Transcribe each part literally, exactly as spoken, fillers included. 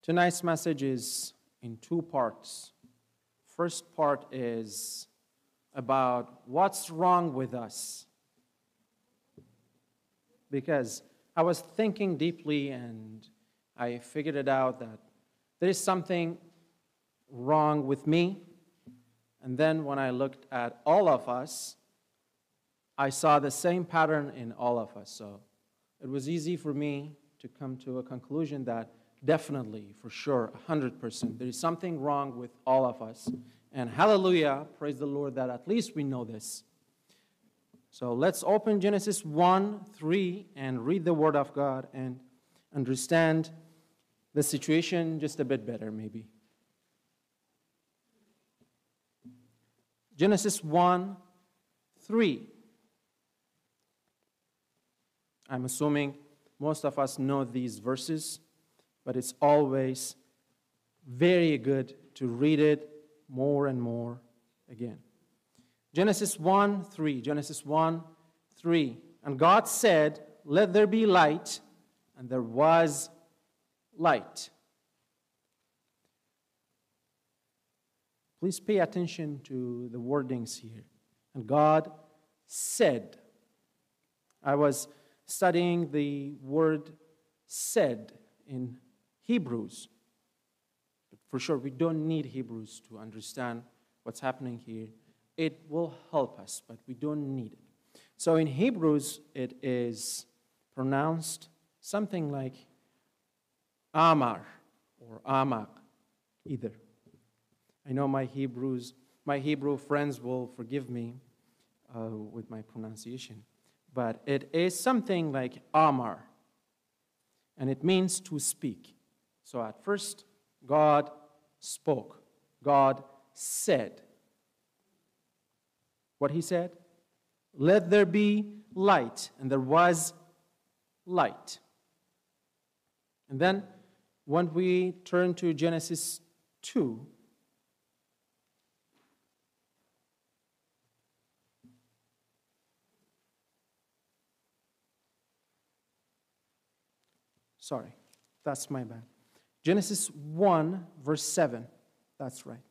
Tonight's message is in two parts. First part is about what's wrong with us. Because I was thinking deeply and I figured it out that there is something wrong with me. And then when I looked at all of us, I saw the same pattern in all of us. So it was easy for me to come to a conclusion that definitely, for sure, one hundred percent, there is something wrong with all of us. And hallelujah, praise the Lord that at least we know this. So let's open Genesis one, three and read the Word of God and understand the situation just a bit better, maybe. Genesis one, three. I'm assuming most of us know these verses, but it's always very good to read it more and more again. Genesis one, three. Genesis one, three. And God said, "Let there be light," and there was light. Please pay attention to the wordings here. And God said. I was studying the word said in Hebrews. But for sure, we don't need Hebrews to understand what's happening here. It will help us, but we don't need it. So in Hebrews, it is pronounced something like Amar or Amak, either. I know my Hebrews, my Hebrew friends will forgive me uh, with my pronunciation, but it is something like Amar, and it means to speak. So at first, God spoke. God said. What he said? Let there be light, and there was light. And then, when we turn to Genesis two, sorry, that's my bad. Genesis one, verse seven. That's right.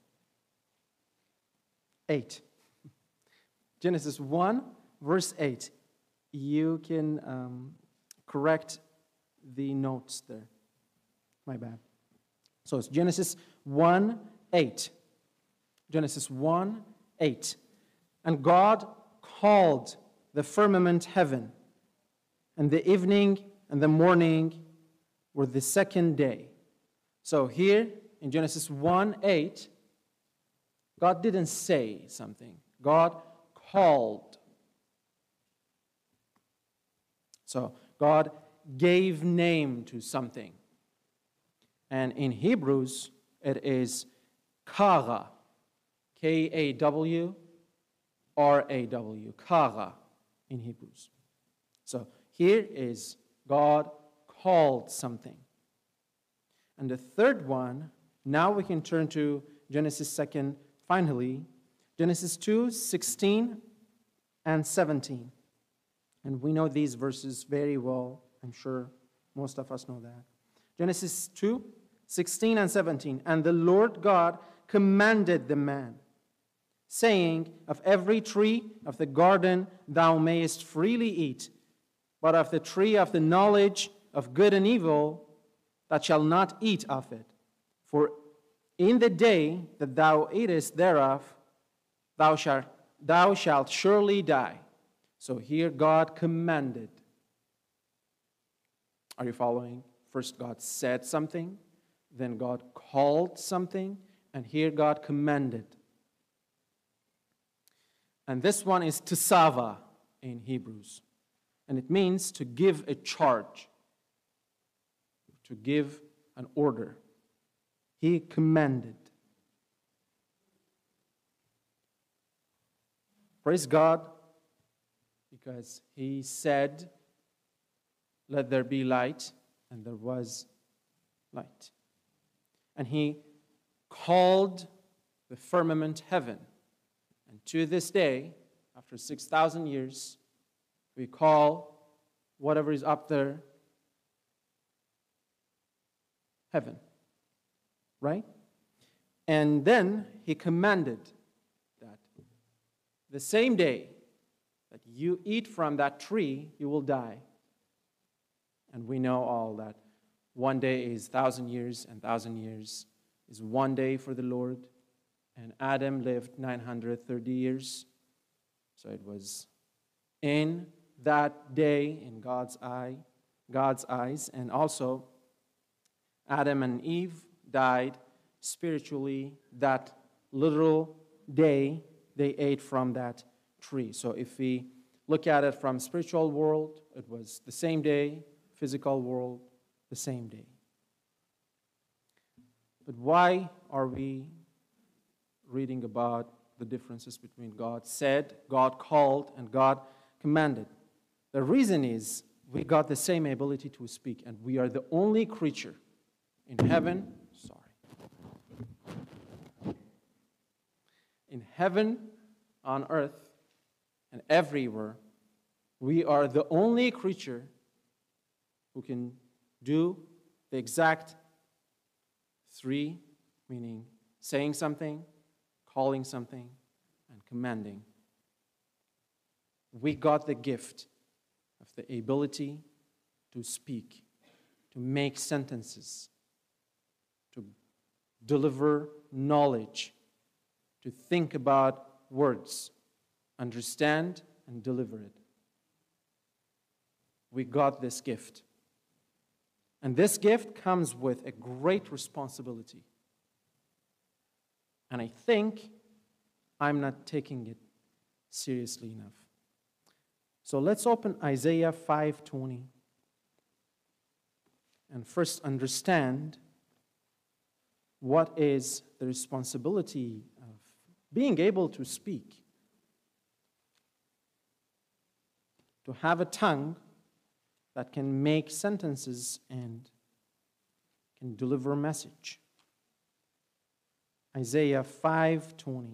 eight. Genesis one, verse eight. You can um, correct the notes there. My bad. So it's Genesis one, eight. Genesis one, eight. And God called the firmament heaven, and the evening and the morning were the second day. So here in Genesis one, eight, God didn't say something. God called. So God gave name to something. And in Hebrews, it is kara, K A W R A W, kara in Hebrews. So here is God called something. And the third one, now we can turn to Genesis second, finally, Genesis two, sixteen and seventeen. And we know these verses very well. I'm sure most of us know that. Genesis two, sixteen and seventeen. And the Lord God commanded the man, saying, of every tree of the garden thou mayest freely eat, but of the tree of the knowledge of good and evil thou shalt not eat of it. For in the day that thou eatest thereof, thou shalt, thou shalt surely die. So here God commanded. Are you following? First God said something, then God called something, and here God commanded. And this one is tsava in Hebrews. And it means to give a charge, to give an order. He commanded. Praise God, because he said, let there be light, and there was light. And he called the firmament heaven. And to this day, after six thousand years, we call whatever is up there heaven. right? And then he commanded that the same day that you eat from that tree, you will die. And we know all that one day is thousand years, and thousand years is one day for the Lord. And Adam lived nine hundred thirty years. So it was in that day in God's eye, God's eyes, and also Adam and Eve died spiritually that literal day they ate from that tree. So if we look at it from spiritual world, it was the same day, physical world, the same day. But why are we reading about the differences between God said, God called, and God commanded? The reason is we got the same ability to speak, and we are the only creature in heaven, sorry, in heaven, on earth, and everywhere, we are the only creature who can do the exact three, meaning saying something, calling something, and commanding. We got the gift of the ability to speak, to make sentences, to deliver knowledge, to think about words, understand and deliver it. We got this gift. And this gift comes with a great responsibility. And I think I'm not taking it seriously enough. So let's open Isaiah five twenty and first understand what is the responsibility of being able to speak, to have a tongue that can make sentences and can deliver a message. Isaiah five twenty.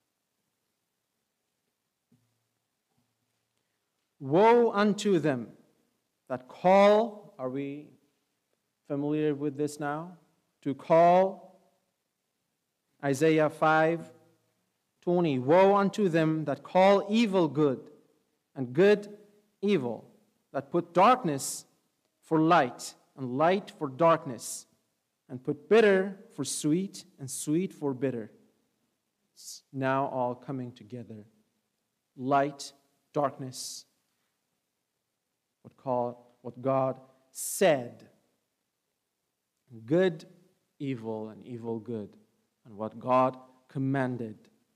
Woe unto them that call, are we familiar with this now? To call, Isaiah five twenty. Woe unto them that call evil good, and good evil, that put darkness for light, and light for darkness, and put bitter for sweet, and sweet for bitter. It's now all coming together. Light, darkness, what call what God said, good, evil, and evil, good, and what God commanded.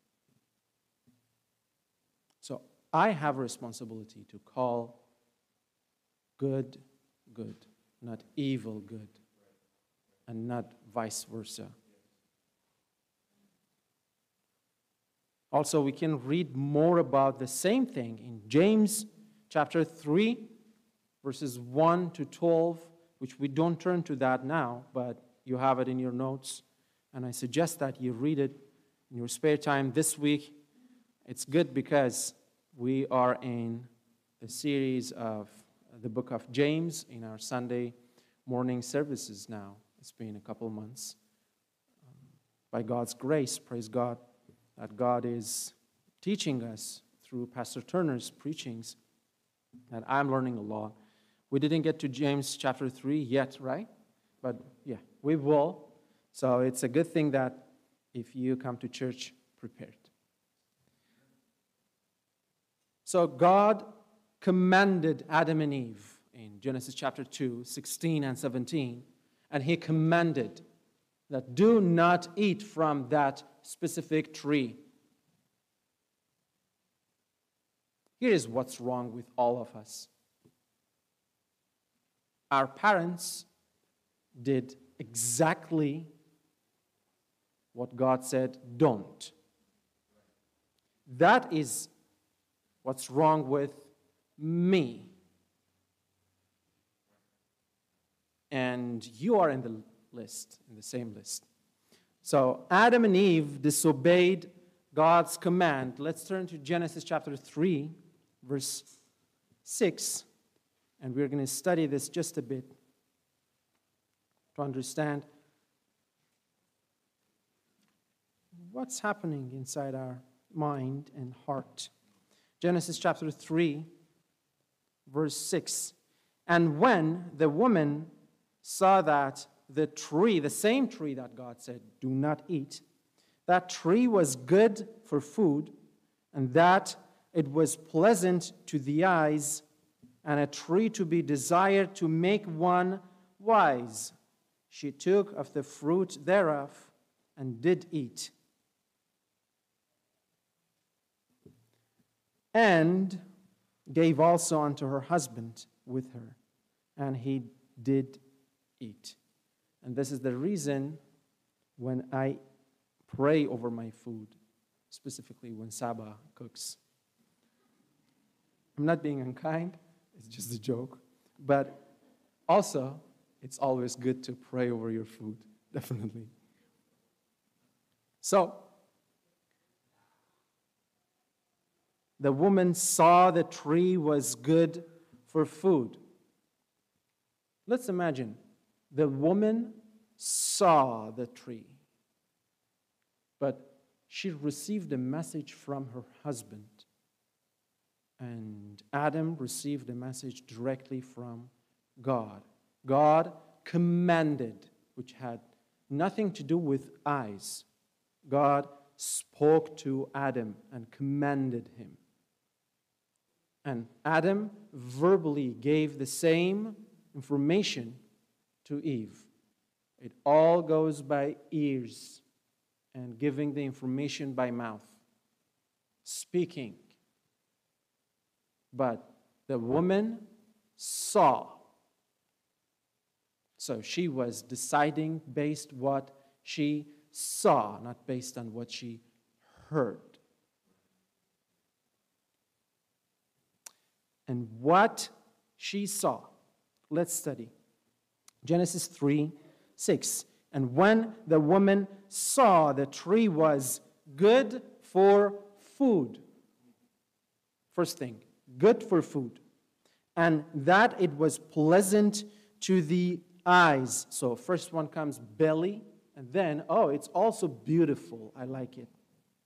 So I have a responsibility to call good, good, not evil, good, and not vice versa. Also, we can read more about the same thing in James chapter three, verses one to twelve, which we don't turn to that now, but you have it in your notes. And I suggest that you read it in your spare time this week. It's good because we are in the series of the book of James in our Sunday morning services now. It's been a couple months. Um, by God's grace, praise God, that God is teaching us through Pastor Turner's preachings, and I'm learning a lot. We didn't get to James chapter three yet, right? But yeah, we will. So it's a good thing that if you come to church prepared. So God commanded Adam and Eve in Genesis chapter two, sixteen and seventeen, and he commanded that do not eat from that specific tree. Here is what's wrong with all of us. Our parents did exactly what God said, don't. That is what's wrong with me. And you are in the list, in the same list. So Adam and Eve disobeyed God's command. Let's turn to Genesis chapter three, verse six. And we're going to study this just a bit to understand what's happening inside our mind and heart. Genesis chapter three, verse six. And when the woman saw that the tree, the same tree that God said, do not eat, that tree was good for food, and that it was pleasant to the eyes, and a tree to be desired to make one wise, she took of the fruit thereof and did eat. And gave also unto her husband with her, and he did eat. And this is the reason when I pray over my food, specifically when Saba cooks. I'm not being unkind, it's just a joke. But also, it's always good to pray over your food, definitely. So, the woman saw the tree was good for food. Let's imagine the woman saw the tree, but she received a message from her husband, and Adam received a message directly from God. God commanded, which had nothing to do with eyes. God spoke to Adam and commanded him. And Adam verbally gave the same information to Eve. It all goes by ears and giving the information by mouth, speaking. But the woman saw. So she was deciding based what she saw, not based on what she heard. And what she saw, let's study. Genesis three, six. And when the woman saw the tree was good for food, first thing, good for food, and that it was pleasant to the eyes. So first one comes belly, and then, oh, it's also beautiful. I like it.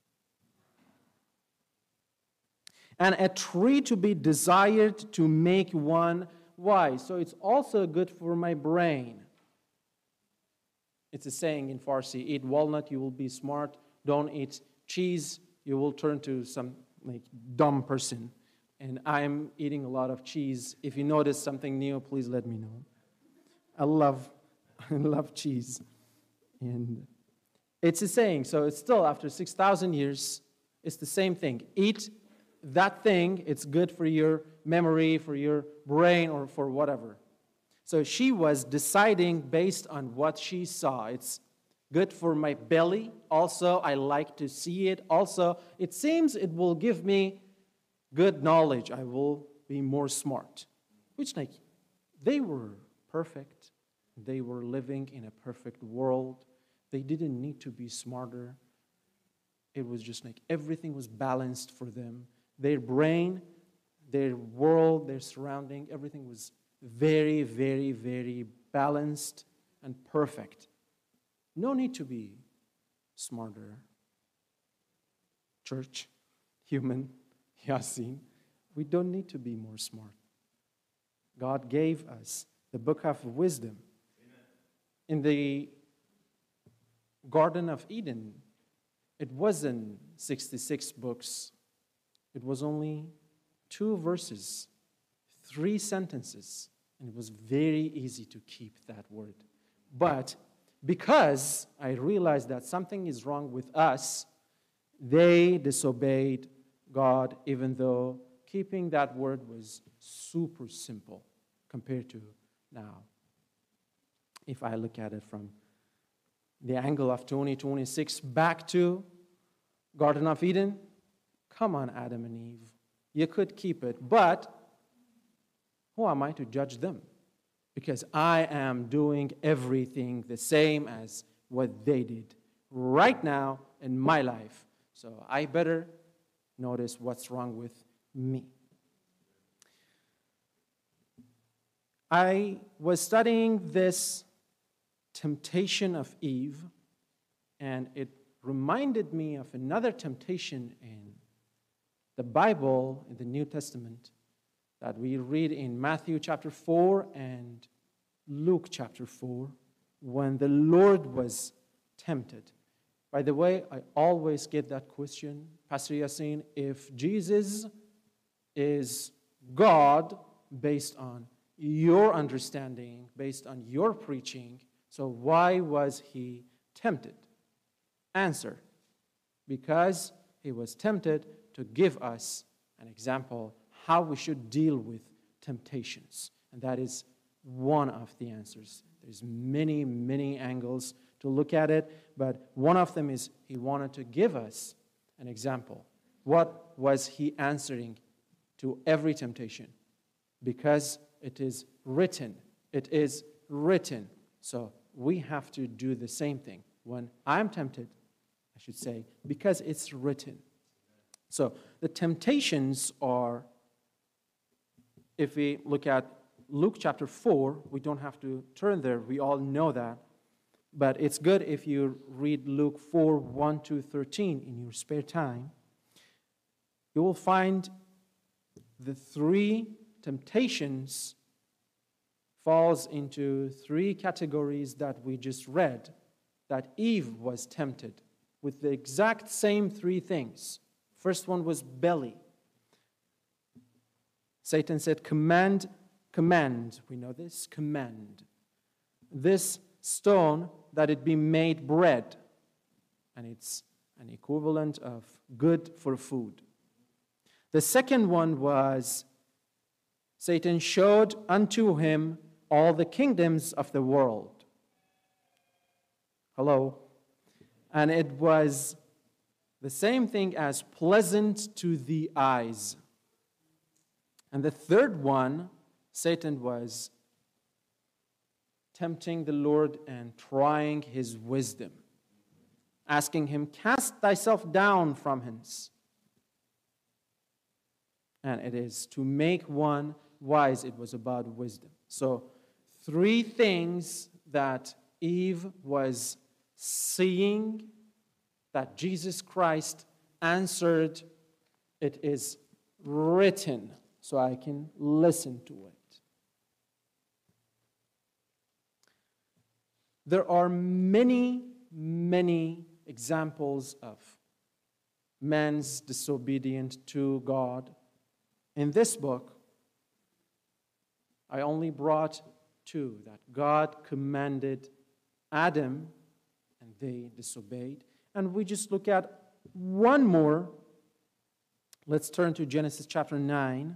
And a tree to be desired to make one wise. So it's also good for my brain. It's a saying in Farsi, eat walnut, you will be smart. Don't eat cheese, you will turn to some like dumb person. And I'm eating a lot of cheese. If you notice something new, please let me know. I love, I love cheese. And it's a saying, so it's still after six thousand years, it's the same thing. Eat that thing, it's good for your memory, for your brain, or for whatever. So she was deciding based on what she saw. It's good for my belly. Also, I like to see it. Also, it seems it will give me good knowledge. I will be more smart. Which, like, they were perfect. They were living in a perfect world. They didn't need to be smarter. It was just like everything was balanced for them. Their brain, their world, their surrounding, everything was very, very, very balanced and perfect. No need to be smarter. Church, human, Yasin, we don't need to be more smart. God gave us the book of wisdom. Amen. In the Garden of Eden, it wasn't sixty-six books. It was only two verses, three sentences, and it was very easy to keep that word. But because I realized that something is wrong with us, they disobeyed God, even though keeping that word was super simple compared to now. If I look at it from the angle of twenty twenty-six back to Garden of Eden, come on, Adam and Eve. You could keep it, but who am I to judge them? Because I am doing everything the same as what they did right now in my life. So I better notice what's wrong with me. I was studying this temptation of Eve, and it reminded me of another temptation in the Bible, in the New Testament, that we read in Matthew chapter four and Luke chapter four, when the Lord was tempted. By the way, I always get that question, Pastor Yasin, if Jesus is God based on your understanding, based on your preaching, so why was he tempted? Answer, because he was tempted to give us an example how we should deal with temptations. And that is one of the answers. There's many, many angles to look at it, but one of them is he wanted to give us an example. What was he answering to every temptation? Because it is written. It is written. So we have to do the same thing. When I'm tempted, I should say, because it's written. So the temptations are, if we look at Luke chapter four, we don't have to turn there. We all know that. But it's good if you read Luke four, one to thirteen in your spare time. You will find the three temptations falls into three categories that we just read, that Eve was tempted with the exact same three things. First one was belly. Satan said, command, command. We know this, command. This stone that it be made bread. And it's an equivalent of good for food. The second one was, Satan showed unto him all the kingdoms of the world. Hello? And it was the same thing as pleasant to the eyes. And the third one, Satan was tempting the Lord and trying his wisdom, asking him, cast thyself down from hence. And it is to make one wise. It was about wisdom. So three things that Eve was seeing that Jesus Christ answered, it is written, so I can listen to it. There are many, many examples of man's disobedience to God. In this book, I only brought two, that God commanded Adam and they disobeyed. And we just look at one more. Let's turn to Genesis chapter nine,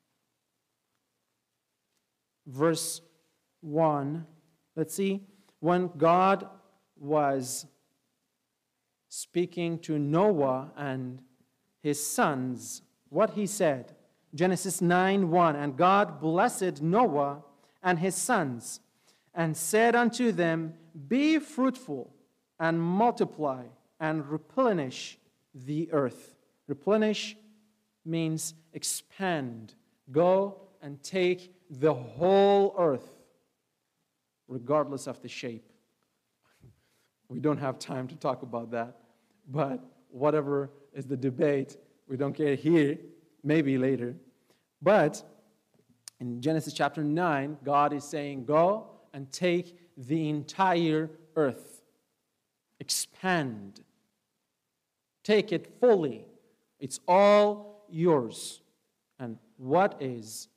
verse one. Let's see. When God was speaking to Noah and his sons, what he said. Genesis nine one, and God blessed Noah and his sons, and said unto them, be fruitful, and multiply, and replenish the earth. Replenish means expand. Go and take the whole earth, regardless of the shape. We don't have time to talk about that, but whatever is the debate, we don't care here, maybe later. But in Genesis chapter nine, God is saying, go and take the entire earth. Expand. Take it fully. It's all yours. And what is,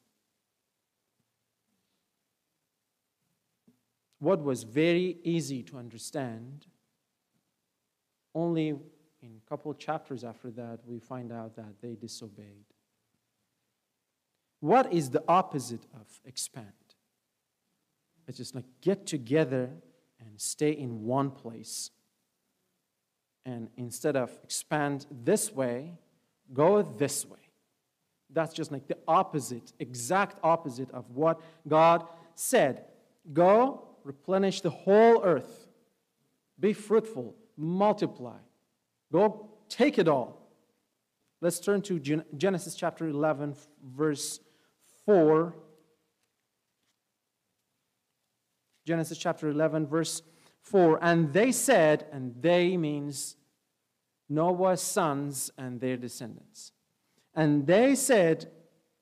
what was very easy to understand, only in a couple of chapters after that, we find out that they disobeyed. What is the opposite of expand? It's just like get together and stay in one place. And instead of expand this way, go this way. That's just like the opposite, exact opposite of what God said. Go, replenish the whole earth. Be fruitful, multiply. Go, take it all. Let's turn to Genesis chapter eleven, verse four. Genesis chapter eleven, verse four. And they said, and they means Noah's sons and their descendants. And they said,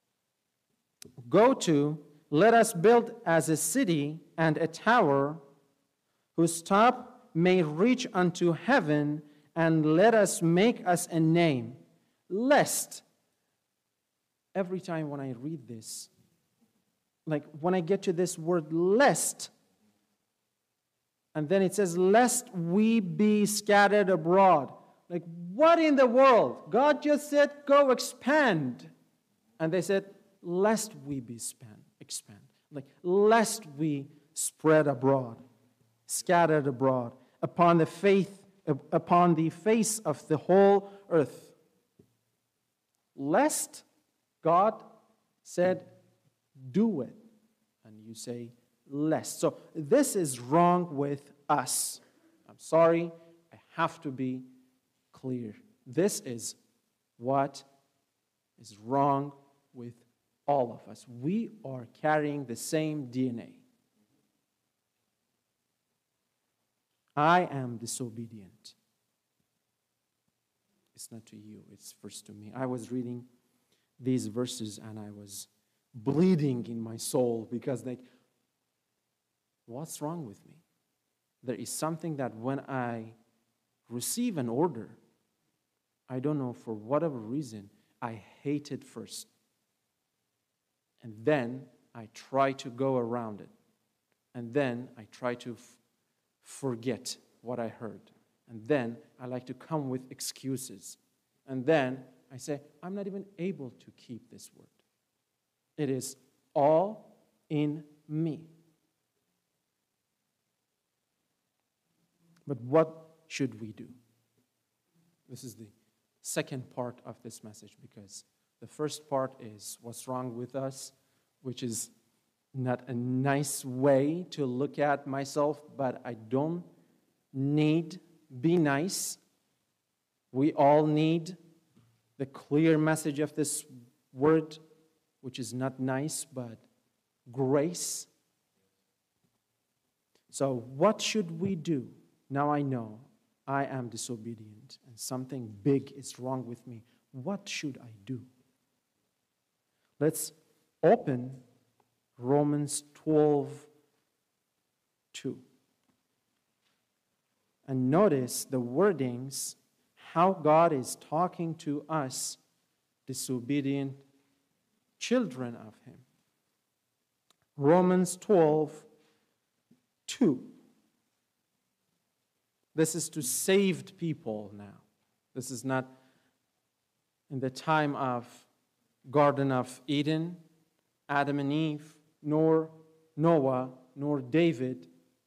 go to, let us build as a city and a tower whose top may reach unto heaven, and let us make us a name, lest, every time when I read this, like when I get to this word lest, and then it says, lest we be scattered abroad. Like, what in the world? God just said, go expand. And they said, lest we be span, expand. Like, lest we spread abroad, scattered abroad, upon the faith, upon the face of the whole earth. Lest God said, do it. And you say, lest. So this is wrong with us. I'm sorry, I have to be clear. This is what is wrong with all of us. We are carrying the same D N A. I am disobedient. It's not to you, it's first to me. I was reading these verses and I was bleeding in my soul because, like, what's wrong with me? There is something that when I receive an order, I don't know, for whatever reason, I hate it first. And then I try to go around it. And then I try to f- forget what I heard. And then I like to come with excuses. And then I say, I'm not even able to keep this word. It is all in me. But what should we do? This is the second part of this message, because the first part is what's wrong with us, which is not a nice way to look at myself, but I don't need be nice. We all need the clear message of this word, which is not nice, but grace. So what should we do? Now I know I am disobedient and something big is wrong with me. What should I do? Let's open Romans twelve two. And notice the wordings, how God is talking to us, disobedient children of Him. Romans twelve two. This is to saved people now. This is not in the time of Garden of Eden, Adam and Eve, nor Noah, nor David,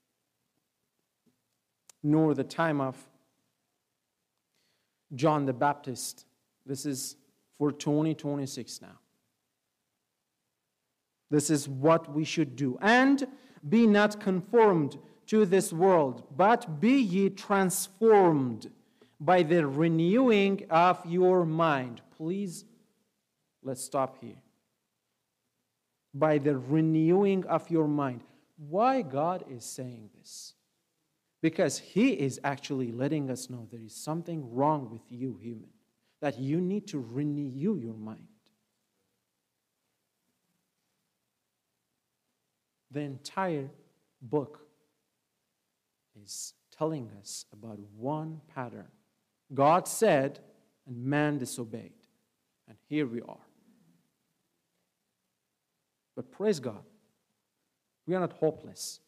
nor the time of John the Baptist. This is for twenty twenty-six now. This is what we should do. And be not conformed to this world, but be ye transformed by the renewing of your mind. Please, let's stop here. By the renewing of your mind. Why God is saying this? Because He is actually letting us know there is something wrong with you, human, that you need to renew your mind. The entire book is telling us about one pattern. God said, and man disobeyed. And here we are. But praise God, we are not hopeless.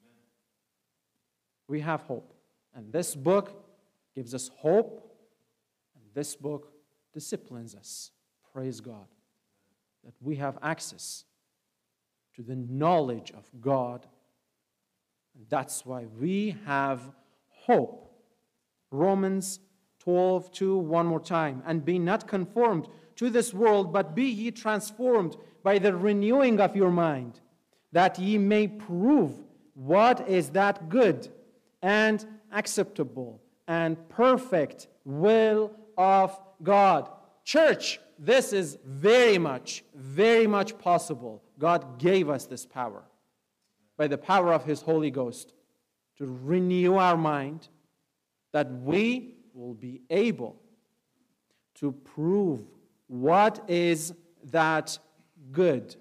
We have hope. And this book gives us hope, and this book disciplines us. Praise God, that we have access to the knowledge of God. And that's why we have hope. Romans twelve two, one more time. And be not conformed to this world, but be ye transformed by the renewing of your mind, that ye may prove what is that good and acceptable and perfect will of God. Church, this is very much, very much possible. God gave us this power by the power of His Holy Ghost to renew our mind, that we will be able to prove what is that good.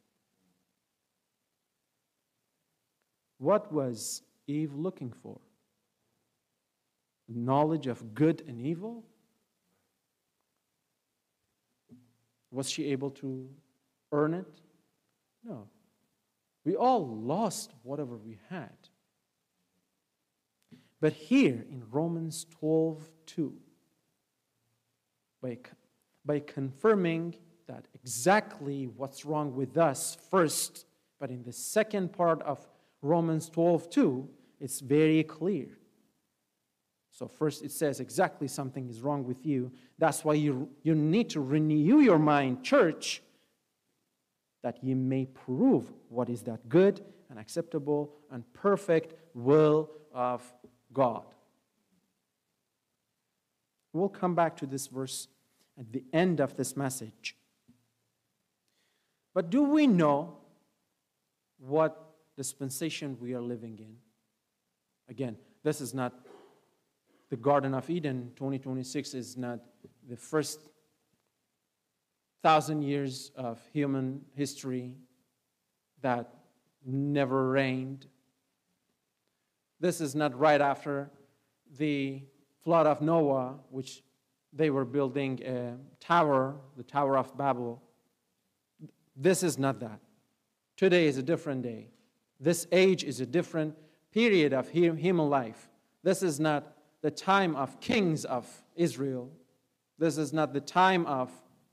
What was Eve looking for? Knowledge of good and evil? Was she able to earn it? No. We all lost whatever we had. But here in Romans twelve two, by, by confirming that exactly what's wrong with us first, but in the second part of Romans twelve two, it's very clear. So first it says exactly something is wrong with you. That's why you, you need to renew your mind, church, that you may prove what is that good and acceptable and perfect will of God. We'll come back to this verse at the end of this message. But do we know what dispensation we are living in? Again, this is not the Garden of Eden. twenty twenty-six is not the first thousand years of human history that never rained. This is not right after the flood of Noah, which they were building a tower, the Tower of Babel. This is not that. Today is a different day. This age is a different period of human life. This is not the time of kings of Israel. This is not the time of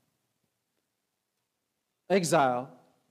exile.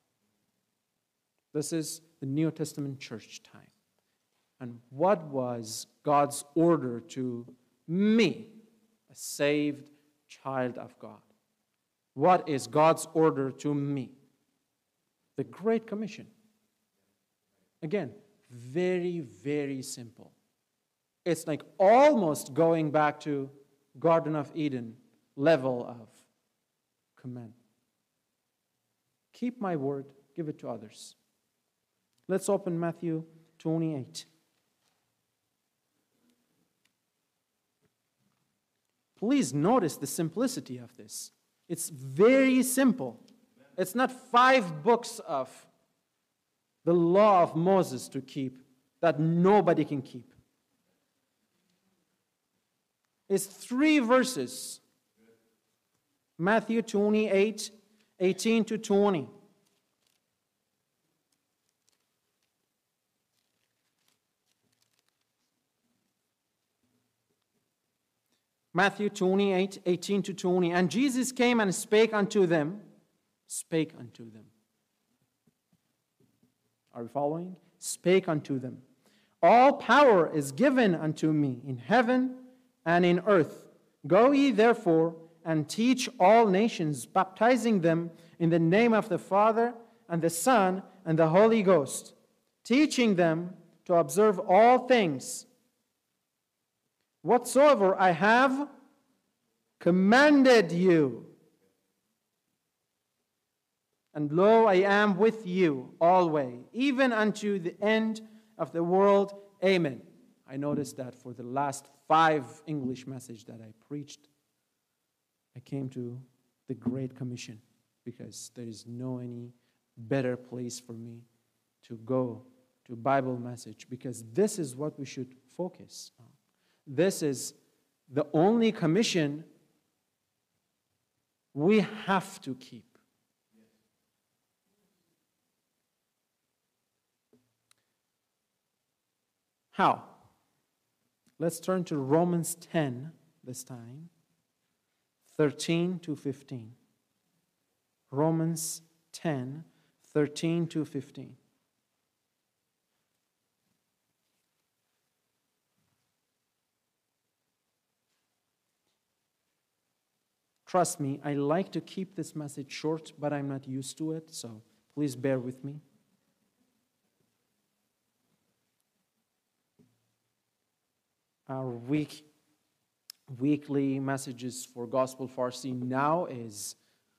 This is the New Testament church time. And what was God's order to me, a saved child of God? What is God's order to me? The Great Commission. Again, very, very simple. It's like almost going back to Garden of Eden level of command. Keep my word, give it to others. Let's open Matthew twenty-eight. Please notice the simplicity of this. It's very simple. It's not five books of the law of Moses to keep that nobody can keep. It's three verses. Matthew twenty-eight, eighteen to twenty. Matthew twenty-eight, eighteen to twenty. And Jesus came and spake unto them. Spake unto them. Are we following? Spake unto them. All power is given unto me in heaven and in earth. Go ye therefore and teach all nations, baptizing them in the name of the Father and the Son and the Holy Ghost, teaching them to observe all things whatsoever I have commanded you. And lo, I am with you always, even unto the end of the world. Amen. I noticed that for the last five English messages that I preached, I came to the Great Commission because there is no any better place for me to go to Bible message, because this is what we should focus on. This is the only commission we have to keep. How? Let's turn to Romans ten this time, thirteen to fifteen. Romans ten, thirteen to fifteen. Trust me, I like to keep this message short, but I'm not used to it, so please bear with me. Our week, weekly messages for Gospel Farsi now is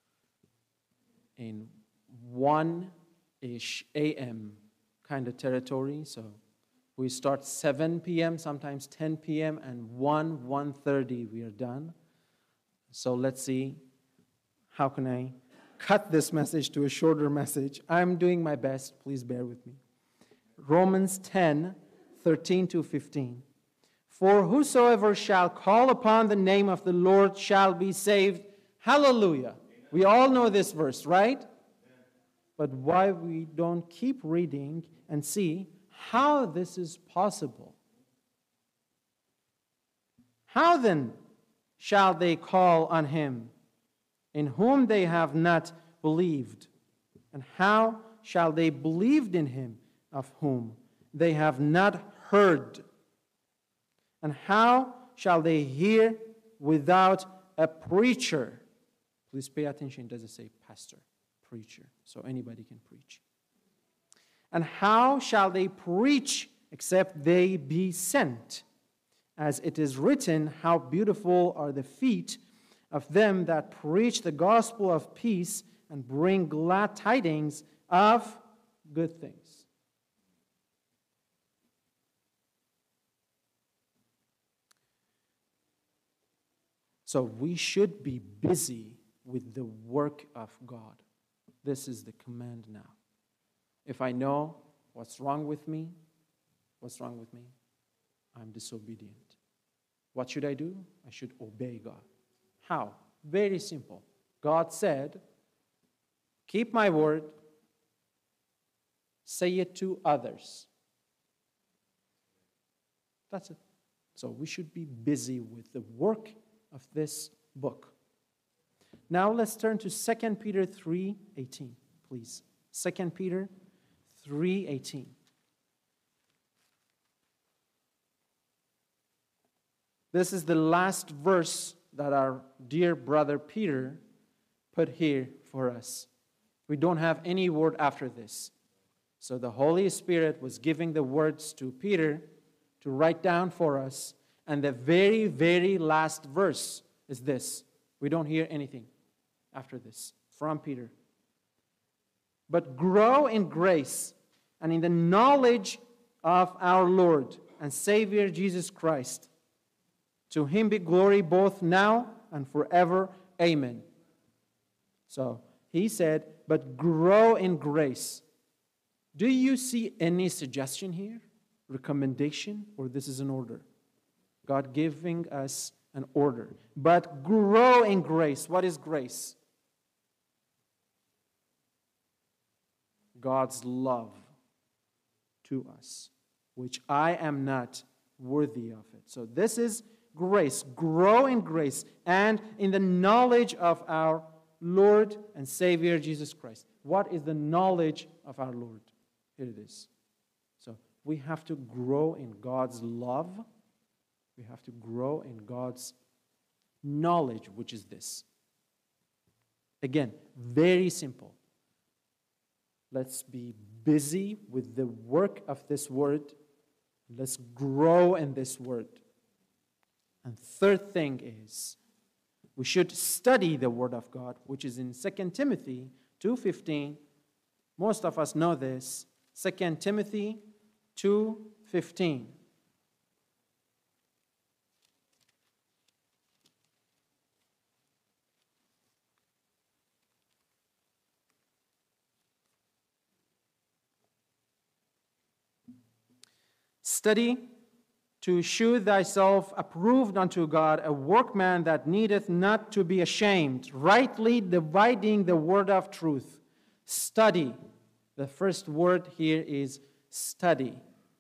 in one-ish a m kind of territory, so We start seven p m, sometimes ten p m, and one, one thirty we are done. So let's see, how can I cut this message to a shorter message? I'm doing my best. Please bear with me. Romans ten, thirteen to fifteen. For whosoever shall call upon the name of the Lord shall be saved. Hallelujah. We all know this verse, right? But why we don't keep reading and see how this is possible? How then shall they call on him in whom they have not believed? And how shall they believe in him of whom they have not heard? And how shall they hear without a preacher? Please pay attention, it doesn't say pastor, preacher. So anybody can preach. And how shall they preach except they be sent? As it is written, how beautiful are the feet of them that preach the gospel of peace and bring glad tidings of good things. So we should be busy with the work of God. This is the command now. If I know what's wrong with me, what's wrong with me? I'm disobedient. What should I do? I should obey God. How? Very simple. God said, keep my word, say it to others. That's it. So we should be busy with the work of this book. Now let's turn to Second Peter three eighteen, please. Second Peter three eighteen. This is the last verse that our dear brother Peter put here for us. We don't have any word after this. So the Holy Spirit was giving the words to Peter to write down for us. And the very, very last verse is this. We don't hear anything after this from Peter. But grow in grace and in the knowledge of our Lord and Savior Jesus Christ. To him be glory both now and forever. Amen. So he said, but grow in grace. Do you see any suggestion here? Recommendation? Or this is an order? God giving us an order. But grow in grace. What is grace? God's love to us, which I am not worthy of it. So this is grace. Grow in grace and in the knowledge of our Lord and Savior Jesus Christ. What is the knowledge of our Lord? Here it is. So we have to grow in God's love. We have to grow in God's knowledge, which is this. Again, very simple. Let's be busy with the work of this word. Let's grow in this word. And third thing is, we should study the word of God, which is in Second Timothy two fifteen. Most of us know this. Second Timothy two fifteen. Study to shew thyself approved unto God, a workman that needeth not to be ashamed, rightly dividing the word of truth. Study. The first word here is study.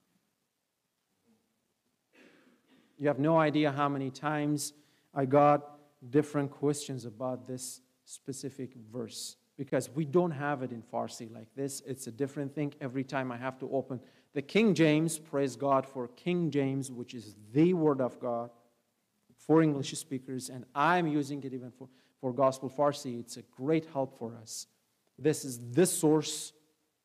You have no idea how many times I got different questions about this specific verse, because we don't have it in Farsi like this. It's a different thing. Every time I have to open the King James, praise God for King James, which is the Word of God for English speakers, and I'm using it even for, for Gospel Farsi. It's a great help for us. This is the source.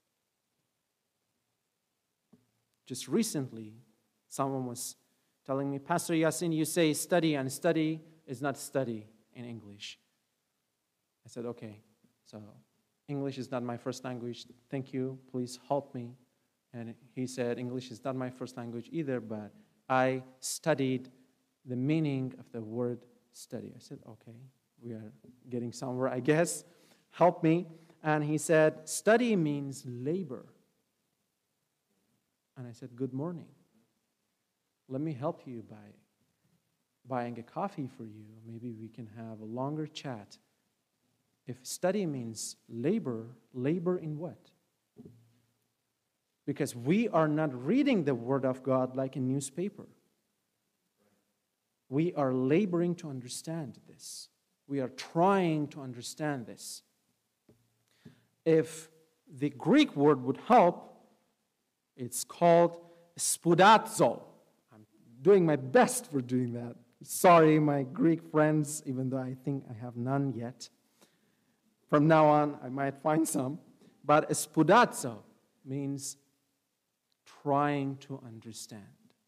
Just recently, someone was telling me, Pastor Yasin, you say study, and study is not study in English. I said, okay, so English is not my first language. Thank you. Please help me And he said, English is not my first language either, but I studied the meaning of the word study. I said, okay, we are getting somewhere, I guess. Help me. And he said, study means labor. And I said, good morning. Let me help you by buying a coffee for you. Maybe we can have a longer chat. If study means labor, labor in what? Because we are not reading the Word of God like a newspaper. We are laboring to understand this. We are trying to understand this. If the Greek word would help, it's called spoudazo. I'm doing my best for doing that. Sorry, my Greek friends, even though I think I have none yet. From now on, I might find some. But spoudazo means trying to understand.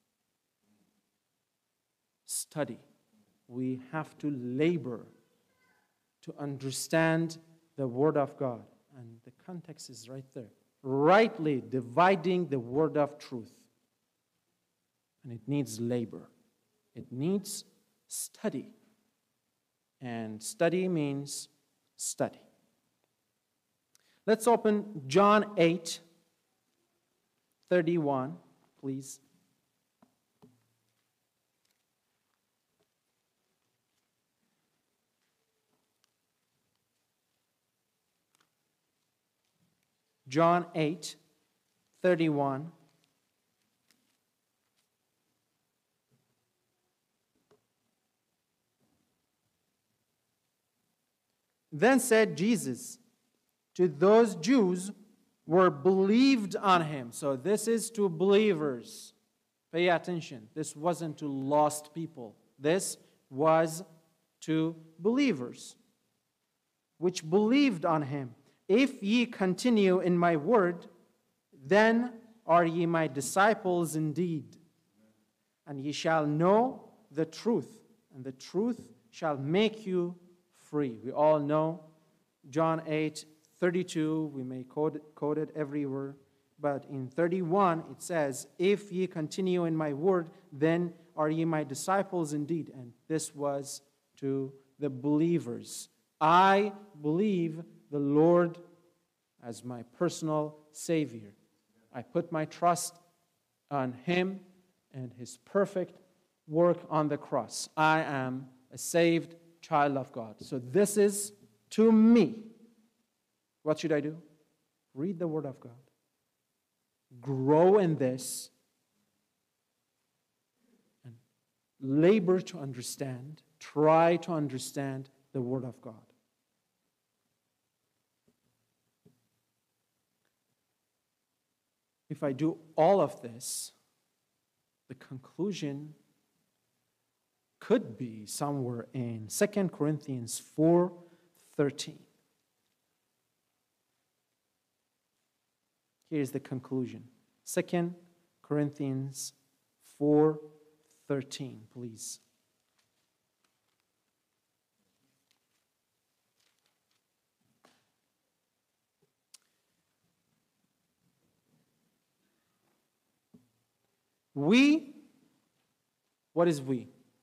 Study. We have to labor to understand the Word of God. And the context is right there. Rightly dividing the word of truth. And it needs labor. It needs study. And study means study. Let's open John eight thirty-one, please. John eight thirty-one. Then said Jesus to those Jews who were believed on him. So this is to believers. Pay attention. This wasn't to lost people. This was to believers, which believed on him. If ye continue in my word, then are ye my disciples indeed. And ye shall know the truth, and the truth shall make you free. We all know John eight thirty-two. We may quote it, quote it everywhere. But in thirty-one, it says, if ye continue in my word, then are ye my disciples indeed. And this was to the believers. I believe the Lord as my personal Savior. I put my trust on Him and His perfect work on the cross. I am a saved child of God. So this is to me. What should I do? Read the Word of God. Grow in this and labor to understand, try to understand the Word of God. If I do all of this, the conclusion could be somewhere in Second Corinthians four thirteen. Here's the conclusion. Second Corinthians four thirteen, please. We, what is we?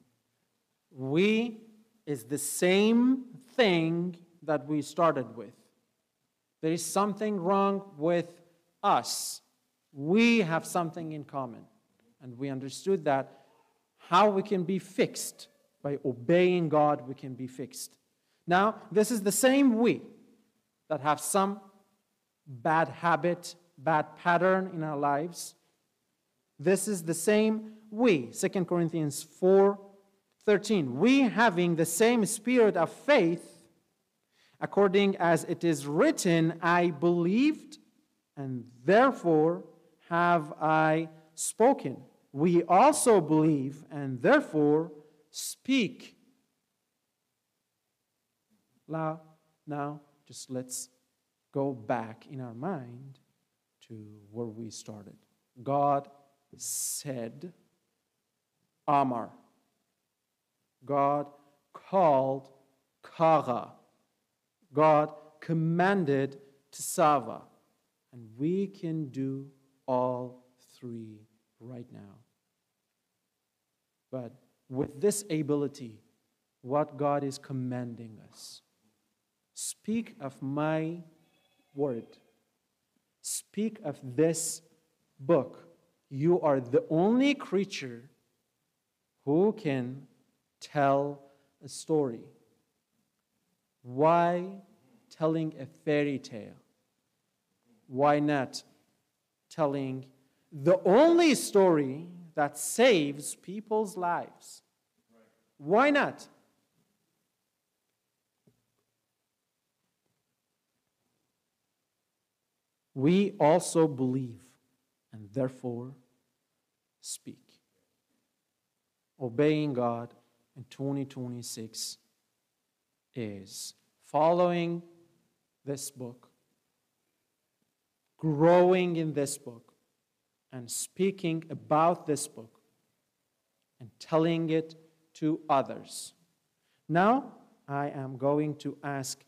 We is the same thing that we started with. There is something wrong with us. We have something in common. And we understood that how we can be fixed. By obeying God, we can be fixed. Now, this is the same we that have some bad habit, bad pattern in our lives. This is the same we, Second Corinthians four thirteen. We, having the same spirit of faith, according as it is written, I believed, and therefore have I spoken. We also believe, and therefore speak. Now, now, just let's go back in our mind to where we started. God said, Amar. God called, Kara. God commanded, Tsava. And we can do all three right now. But with this ability, what God is commanding us, speak of my word. Speak of this book. You are the only creature who can tell a story. Why telling a fairy tale? Why not telling the only story that saves people's lives? Why not? We also believe and therefore speak. Obeying God in twenty twenty-six is following this book, growing in this book, and speaking about this book and telling it to others. Now, I am going to ask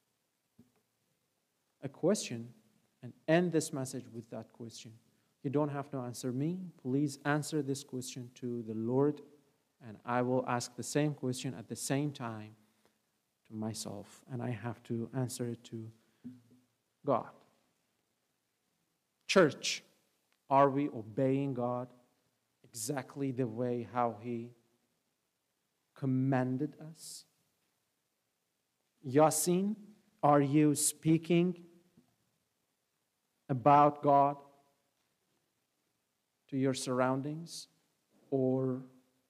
a question and end this message with that question. You don't have to answer me. Please answer this question to the Lord, and I will ask the same question at the same time to myself, and I have to answer it to God. Church, are we obeying God exactly the way how He commanded us? Yasin, are you speaking about God to your surroundings, or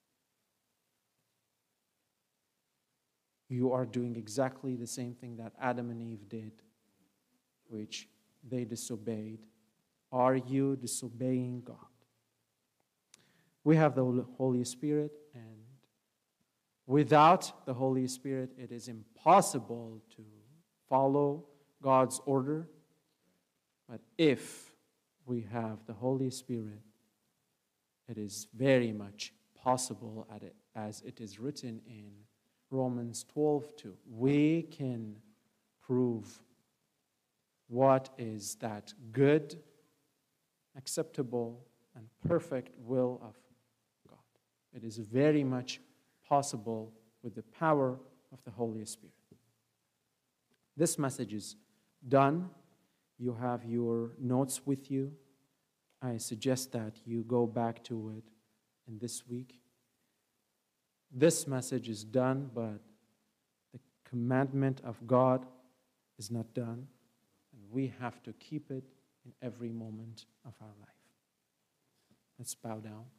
you are doing exactly the same thing that Adam and Eve did, which they disobeyed? Are you disobeying God? We have the Holy Spirit, and without the Holy Spirit, it is impossible to follow God's order. But if we have the Holy Spirit, it is very much possible, at it, as it is written in Romans twelve two. We can prove what is that good, acceptable, and perfect will of God. It is very much possible with the power of the Holy Spirit. This message is done. You have your notes with you. I suggest that you go back to it in this week. This message is done, but the commandment of God is not done, and we have to keep it in every moment of our life. Let's bow down.